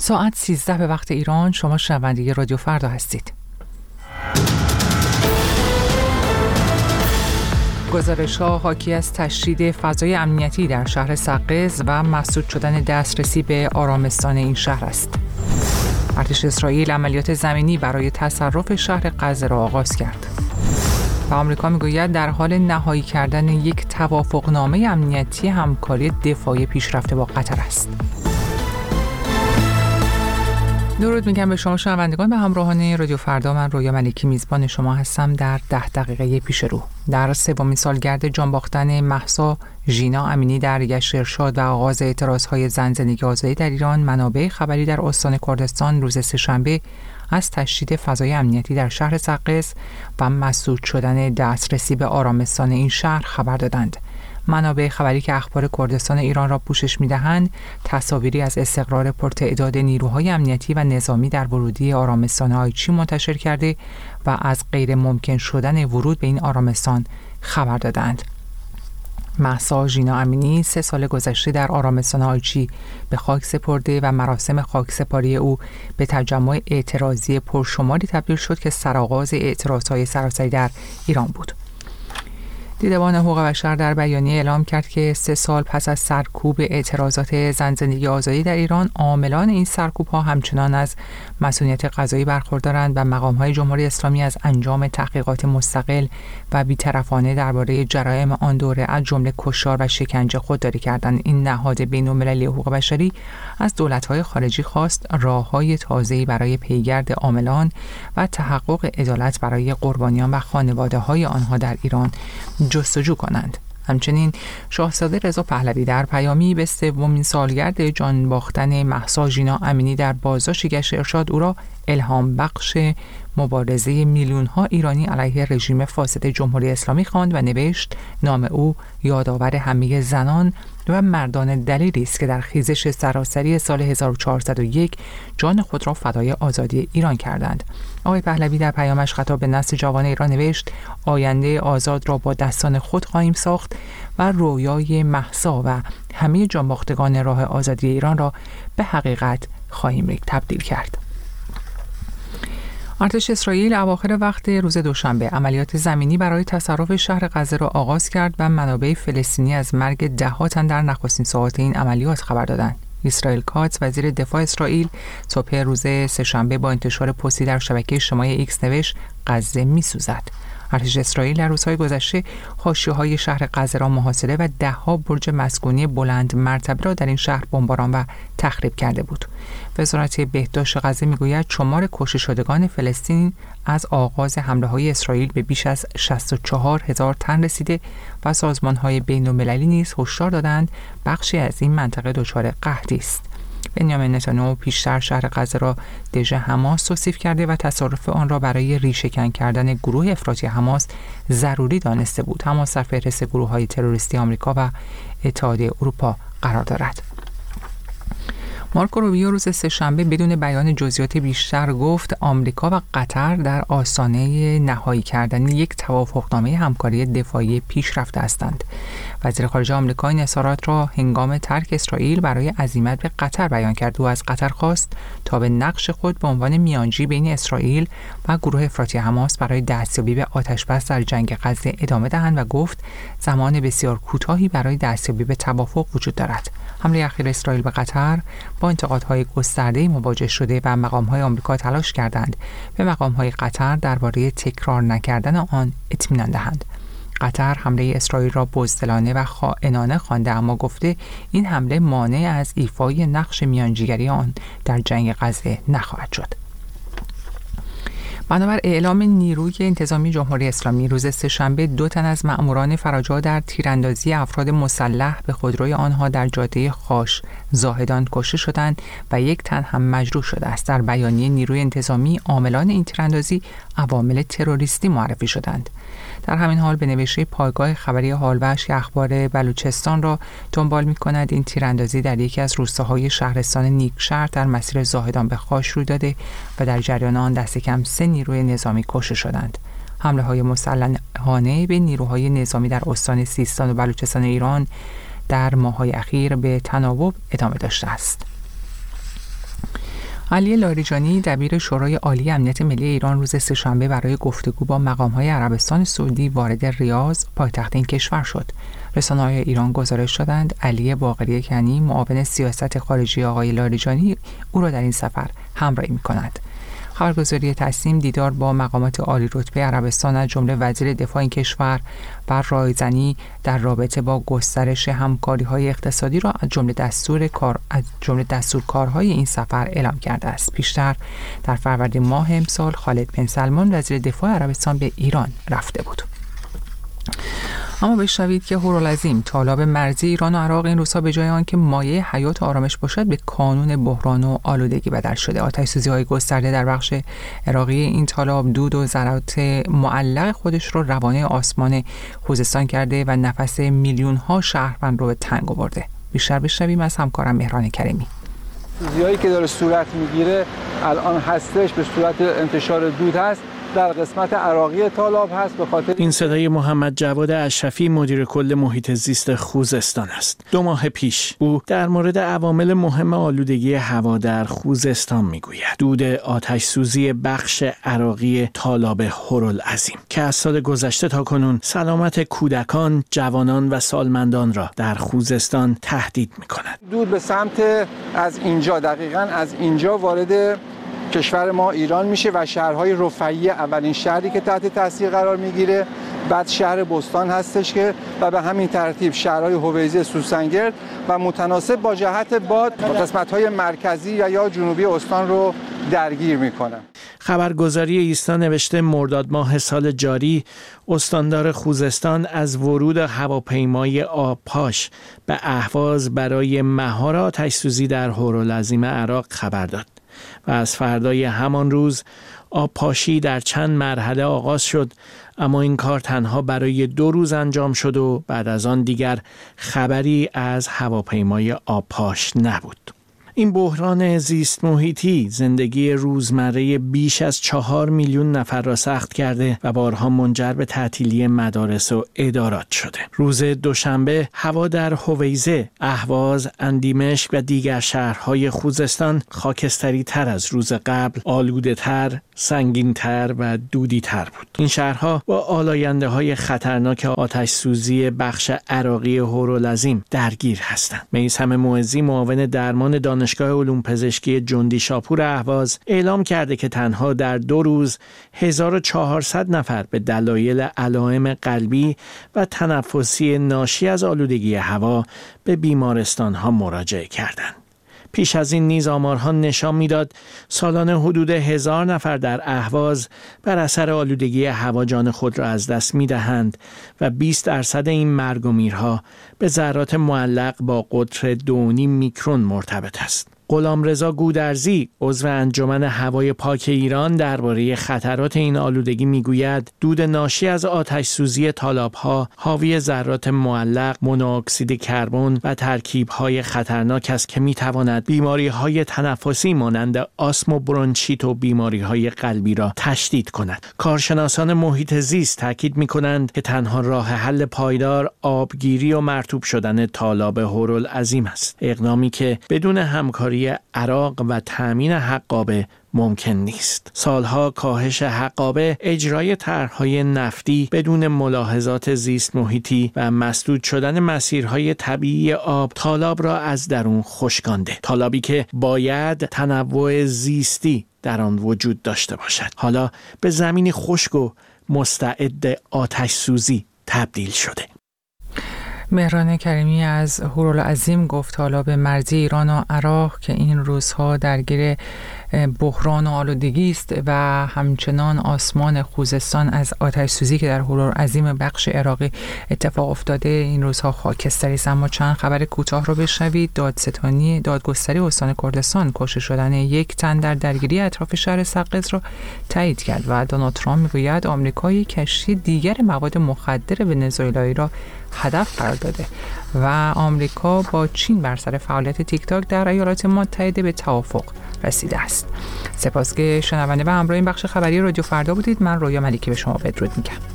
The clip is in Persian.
ساعت 13 به وقت ایران. شما شنونده رادیو فردا هستید. گزارش‌ها حاکی از تشدید فضای امنیتی در شهر سقز و مسدود شدن دسترسی به آرامستان این شهر است. ارتش اسرائیل عملیات زمینی برای تصرف شهر غزه را آغاز کرد. و آمریکا میگوید در حال نهایی کردن یک توافقنامه امنیتی همکاری دفاعی پیشرفته با قطر است. درود میگم به شما شنوندگان و همراهان رادیو فردا. من رویا ملکی میزبان شما هستم در 10 دقیقه پیش رو. در سومین سالگرد جانباختن مهسا ژینا امینی در گشت ارشاد و آغاز اعتراضهای زن زندگی آزادی در ایران، منابع خبری در استان کردستان روز سه‌شنبه از تشدید فضای امنیتی در شهر سقز و مسدود شدن دسترسی به آرامستان این شهر خبر دادند. منابع خبری که اخبار کردستان ایران را پوشش می‌دهند، تصاویری از استقرار پرتعداد نیروهای امنیتی و نظامی در ورودی آرامستان آیچی منتشر کرده و از غیر ممکن شدن ورود به این آرامستان خبر دادند. مهسا ژینا امینی 3 سال گذشته در آرامستان آیچی به خاک سپرده و مراسم خاکسپاری او به تجمع اعتراضی پرشماری تبدیل شد که سرآغاز اعتراضهای سراسری در ایران بود. دیدبان حقوق بشر در بیانیه اعلام کرد که 3 سال پس از سرکوب اعتراضات زن زندگی آزادی در ایران، عاملان این سرکوب‌ها همچنان از مسئولیت قضایی برخوردارند و مقام‌های جمهوری اسلامی از انجام تحقیقات مستقل و بی‌طرفانه درباره جرایم آن دوره از جمله کشتار و شکنجه خودداری کردند. این نهاد بین‌المللی حقوق بشری از دولت‌های خارجی خواست راه‌های تازه‌ای برای پیگرد عاملان و تحقق عدالت برای قربانیان و خانواده‌های آنها در ایران جستجو کنند. همچنین شاهزاده رضا پهلوی در پیامی به 3مین سالگرد جان باختن مهسا ژینا امینی در بازداشت گشت ارشاد او را الهام بخش مبارزه میلیون‌ها ایرانی علیه رژیم فاسد جمهوری اسلامی خواند و نوشت: نام او یادآور همه زنان و مردان دلیری است که در خیزش سراسری سال 1401 جان خود را فدای آزادی ایران کردند. آقای پهلوی در پیامش خطاب به نسل جوان ایران نوشت: آینده آزاد را با دستان خود خواهیم ساخت و رویای مهسا و همه جانباختگان راه آزادی ایران را به حقیقت خواهیم تبدیل کرد. ارتش اسرائیل اواخر وقت روز دوشنبه عملیات زمینی برای تصرف شهر غزه را آغاز کرد و منابع فلسطینی از مرگ دهات تن در نخستین ساعات این عملیات خبر دادند. اسرائیل کاتس وزیر دفاع اسرائیل صبح روز سه‌شنبه با انتشار پستی در شبکه اجتماعی ایکس نوشت: غزه می‌سوزد. ارتش اسرائیل در روزهای گذشته حاشیه‌های شهر غزه را محاصره و 10 برج مسکونی بلند مرتبه را در این شهر بمباران و تخریب کرده بود. وزارت بهداشت غزه میگوید شمار کشته شدگان فلسطین از آغاز حمله‌های اسرائیل به بیش از 64,000 تن رسیده و سازمان‌های بین‌المللی نیز هشدار دادند بخشی از این منطقه دچار قحطی است. بنیامین نتانیاهو پیشتر شهر غزه را دژ حماس توصیف کرده و تصرف آن را برای ریشه‌کن کردن گروه افراطی حماس ضروری دانسته بود. حماس در فهرست گروه‌های تروریستی آمریکا و اتحادیه اروپا قرار دارد. مارکو روبیو روز سه‌شنبه بدون بیان جزئیات بیشتر گفت آمریکا و قطر در آستانه نهایی کردن یک توافقنامه همکاری دفاعی پیشرفته هستند. وزیر خارجه آمریکا این اظهارات را هنگام ترک اسرائیل برای عزیمت به قطر بیان کرد و از قطر خواست تا به نقش خود به عنوان میانجی بین اسرائیل و گروه افراطی حماس برای دستیابی به آتش‌بس در جنگ غزه ادامه دهند و گفت زمان بسیار کوتاهی برای دستیابی به توافق وجود دارد. حمله اخیر اسرائیل به قطر با انتقادهای گسترده‌ای مواجه شده و مقام‌های آمریکا تلاش کردند به مقام‌های قطر درباره تکرار نکردن آن اطمینان دهند. قطر حمله اسرائیل را بزدلانه و خائنانه خوانده، اما گفته این حمله مانع از ایفای نقش میانجیگری آن در جنگ غزه نخواهد شد. بنابر اعلام نیروی انتظامی جمهوری اسلامی روز سه‌شنبه 2 تن از مأموران فراجا در تیراندازی افراد مسلح به خودروی آنها در جاده خاش زاهدان کشته شدند و 1 تن هم مجروح شده است. در بیانیه نیروی انتظامی عاملان این تیراندازی عوامل تروریستی معرفی شدند. در همین حال به نوشته پایگاه خبری حالوش که اخبار بلوچستان را دنبال می‌کند، این تیراندازی در یکی از روستاهای شهرستان نیکشهر در مسیر زاهدان به خاش روی داده و در جریان آن دست کم 3 نیروی نظامی کشته شدند. حمله‌های مسلحانه به نیروهای نظامی در استان سیستان و بلوچستان ایران در ماه‌های اخیر به تناوب ادامه داشته است. علی لاریجانی دبیر شورای عالی امنیت ملی ایران روز سه‌شنبه برای گفتگو با مقام‌های عربستان سعودی وارد ریاض پایتخت این کشور شد. رسانه‌های ایران گزارش دادند علی باقری کنی معاون سیاست خارجی آقای لاریجانی او را در این سفر همراهی می‌کند. خبرگزاری تصنیم دیدار با مقامات عالی رتبه عربستان از جمله وزیر دفاع این کشور و رایزنی در رابطه با گسترش همکاری‌های اقتصادی را از جمله دستورکارهای این سفر اعلام کرده است. پیشتر در فروردین ماه امسال خالد بن سلمان وزیر دفاع عربستان به ایران رفته بود. اما بشنوید که هورالعظیم طالاب مرزی ایران و عراق این روزها به جای آنکه مایه حیات و آرامش باشد به کانون بحران و آلودگی بدل شده. آتش‌سوزی‌های گسترده در بخش عراقی این طالاب دود و ذرات معلق خودش رو روانه آسمان خوزستان کرده و نفس میلیون‌ها شهروند رو به تنگ آورده. بیشتر بشنویم از همکارم مهران کریمی. سوزی‌هایی که داره صورت میگیره الان هستش به صورت انتشار دود هست در قسمت عراقی طالاب هست. به خاطر این صدای محمد جواد اشرفی مدیر کل محیط زیست خوزستان است. 2 ماه پیش او در مورد عوامل مهم آلودگی هوا در خوزستان میگوید. دود آتش سوزی بخش عراقی طالاب هورالعظیم که از سال گذشته تا کنون سلامت کودکان، جوانان و سالمندان را در خوزستان تهدید میکند. دود به سمت از اینجا دقیقاً از اینجا وارد کشور ما ایران میشه و شهرهای رفیع اولین شهری که تحت تاثیر قرار میگیره، بعد شهر بستان هستش که و به همین ترتیب شهرهای هویزه، سوسنگرد و متناسب با جهت باد قسمت‌های مرکزی یا جنوبی استان رو درگیر میکنه. خبرگزاری ایسنا نوشته مرداد ماه سال جاری استاندار خوزستان از ورود هواپیمای آبپاش به اهواز برای مهار آتش‌سوزی در هورالعظیم عراق خبر داد و از فردای همان روز آبپاشی در چند مرحله آغاز شد، اما این کار تنها برای 2 روز انجام شد و بعد از آن دیگر خبری از هواپیمای آبپاش نبود. این بحران زیست محیطی زندگی روزمره بیش از 4 میلیون نفر را سخت کرده و بارها منجر به تعطیلی مدارس و ادارات شده. روز دوشنبه هوا در هویزه، اهواز، اندیمشک و دیگر شهرهای خوزستان خاکستری تر از روز قبل، آلوده تر، سنگین تر و دودی تر بود. این شهرها با آلاینده های خطرناک آتش سوزی بخش عراقی هورالعظیم درگیر هستند. میثم معزی معاون درمان دانشگاه علوم پزشکی جندی شاپور اهواز اعلام کرده که تنها در 2 روز 1400 نفر به دلایل علائم قلبی و تنفسی ناشی از آلودگی هوا به بیمارستان‌ها مراجعه کردند. پیش از این نیز آمارها نشان میداد سالانه حدود 1000 نفر در اهواز بر اثر آلودگی هوا جان خود را از دست می‌دهند و 20% این مرگ و میرها به ذرات معلق با قطر 2.5 میکرون مرتبط است. غلامرضا گودرزی عضو انجمن هوای پاک ایران درباره خطرات این آلودگی میگوید دود ناشی از آتش سوزی طالاب‌ها حاوی ذرات معلق، مونوکسید کربن و ترکیب‌های خطرناک است که میتواند بیماری‌های تنفسی مانند آسم و برونشیت و بیماری‌های قلبی را تشدید کند. کارشناسان محیط زیست تاکید می‌کنند که تنها راه حل پایدار آبگیری و مرطوب شدن طالاب هورالعظیم است. اقدامی که بدون همکاری عراق و تأمین حقابه ممکن نیست. سالها کاهش حقابه، اجرای طرح‌های نفتی بدون ملاحظات زیست محیطی و مسدود شدن مسیرهای طبیعی آب طالاب را از درون خشکانده. طالابی که باید تنوع زیستی در آن وجود داشته باشد، حالا به زمینی خشک و مستعد آتش سوزی تبدیل شده. مهران کریمی از هورالعظیم گفت طالاب مرزی ایران و عراق که این روزها درگیر بحران و آلودگی است و همچنان آسمان خوزستان از آتش سوزی که در هورالعظیم بخش عراقی اتفاق افتاده این روزها خاکستری است. اما چند خبر کوتاه رو بشنوید. دادگستری استان کردستان کشته شدن 1 تن در درگیری اطراف شهر سقز را تایید کرد و دونالد ترامپ میگوید آمریکا یک کشتی دیگر مواد مخدر ونزوئلایی را هدف قرار داده و آمریکا با چین بر سر فعالیت تیک تاک در ایالات متحده به توافق رسیده است. سپاس که شنونده و همراه این بخش خبری رادیو فردا بودید. من رویا ملیکی به شما بدرود میگم.